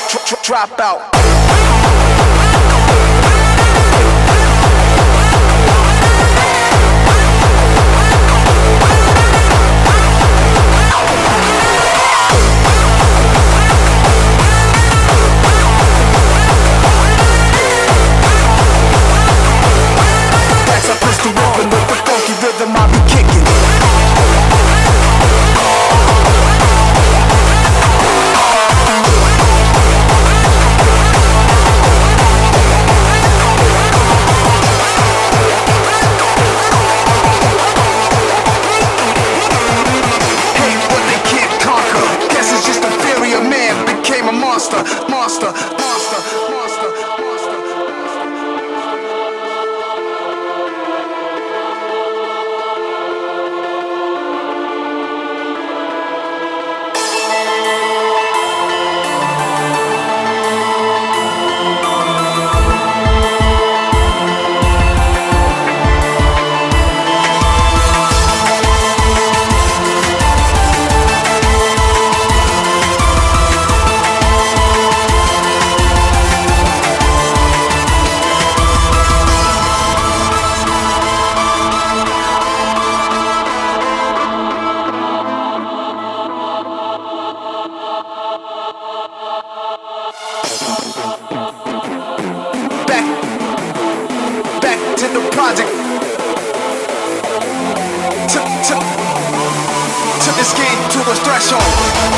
drop out. That's a pistol whipping with the funky rhythm I be kicking. Monster, monster, monster, monster, monster. Back to the project. Took this game to a threshold.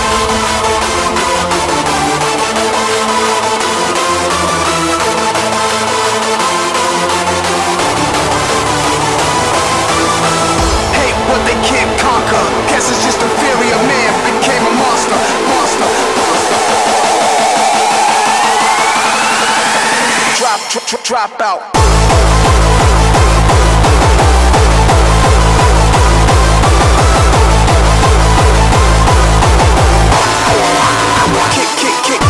Hate what they can't conquer. Guess it's just inferior man became a monster, monster, monster. Drop out. Kick, kick, kick.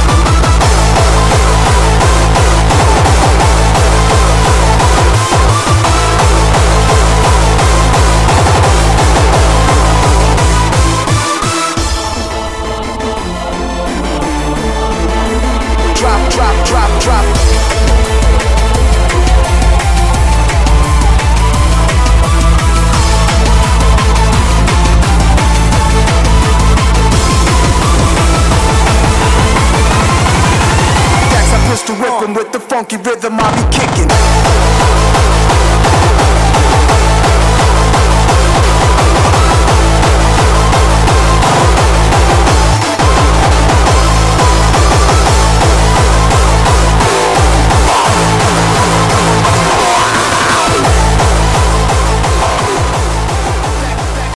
Drop. Pistol whipping with the funky rhythm I be kicking.